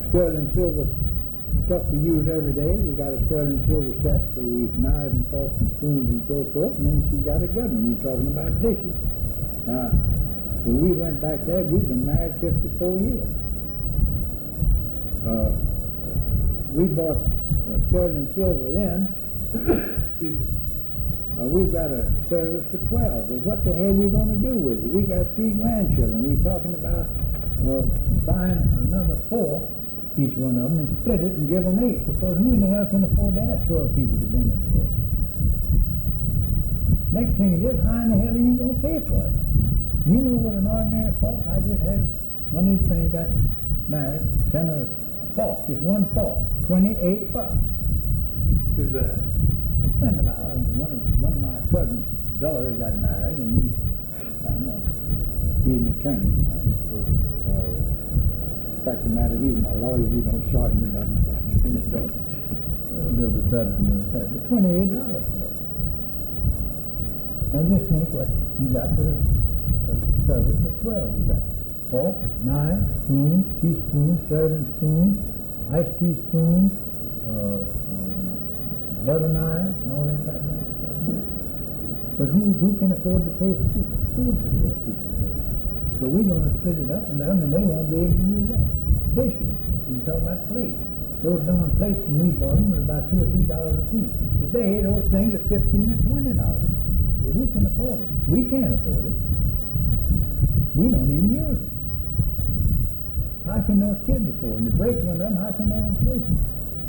sterling silver stuff we use every day. We got a sterling silver set for we knives and forks and spoons and so forth. And then she got a good one. We're talking about dishes. When we went back there, we've been married 54 years. We bought sterling silver then. Excuse me. We've got a service for 12. But what the hell are you going to do with it? We got 3 grandchildren. We're talking about buying another 4, each one of them, and split it and give them 8. Because who in the hell can afford to ask 12 people to dinner today? Next thing it is, how in the hell are you going to pay for it? You know what an ordinary fork, I just had one of these friends got married, sent her a fork, just one fork, $28. Who's that? A friend of ours, one of my cousin's daughters got married, and I don't know, he's an attorney, right? Fact of the matter, he's my lawyer, we don't charge him nothing, so a little bit better than that, but $28 for it. Now just think what you got for a service for 12. You got forks, knives, spoons, teaspoons, serving spoons, iced teaspoons, butter knives, and all that kind of stuff. But who can afford to pay food for 12 people? So we're going to split it up and let them, and they won't be able to use that. Dishes, you talk about plates. Those darn plates when we bought them were about $2 or $3 a piece. Today, those things are $15 or $20. Well, who can afford it? We can't afford it. We don't even use it. How can those kids afford it? If they break one of them, how can they replace them?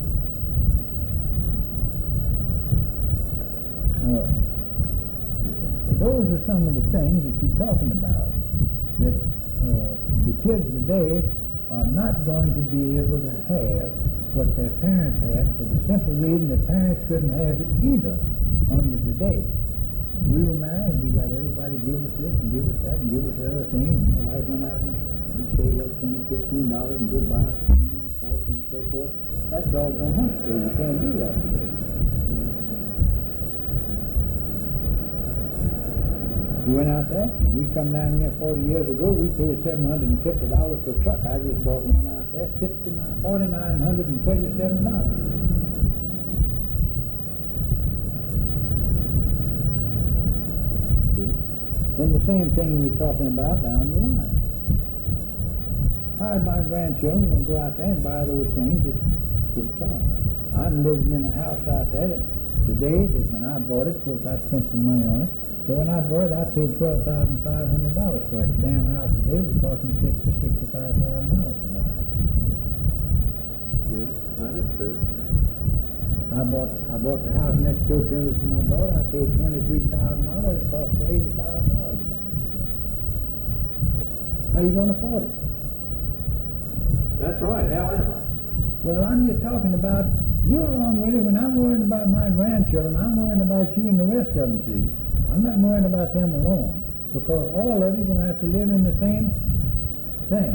Those are some of the things that you're talking about, that the kids today are not going to be able to have what their parents had, for the simple reason their parents couldn't have it either under the day. We were married, we got everybody give us this and give us that and give us the other thing, and my wife went out and we saved up $10 or $15 and go buy a spoon and a fork and so forth. That's all gone hunt today. You can't do that today. We went out there, and we come down here 40 years ago, we paid $750 for a truck. I just bought one out there, $4,937. Then the same thing we were talking about down the line. Hired my grandchildren, we're going to go out there and buy those things at the top. I'm living in a house out there today that when I bought it, of course I spent some money on it. So when I bought it, I paid $12,500 for it. The damn house today would cost me $60,000 to $65,000 to buy it. Yeah, that is true. I bought the house next door to us for my daughter. I paid $23,000. It cost me $80,000 to buy it. How you going to afford it? That's right, however. Well, I'm just talking about you along with it. When I'm worrying about my grandchildren, I'm worrying about you and the rest of them, see. I'm not worrying about them alone, because all of you are going to have to live in the same thing.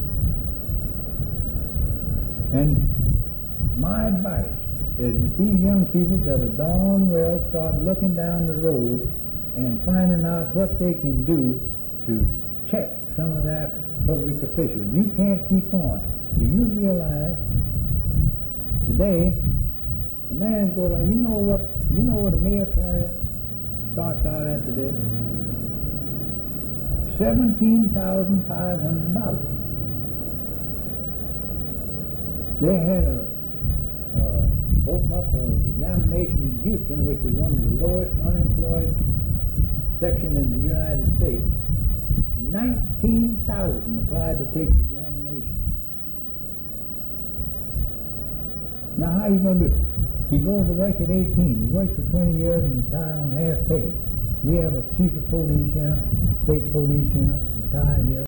And my advice is that these young people better darn well start looking down the road and finding out what they can do to check some of their public officials. You can't keep on. Do you realize today a man's going to, you know what a mail carrier starts out at today? $17,500. They had open up an examination in Houston, which is one of the lowest unemployed sections in the United States. 19,000 applied to take the examination. Now how are you going to do it? He goes to work at 18. He works for 20 years and retired on half pay. We have a chief of police here, state police here, retired here.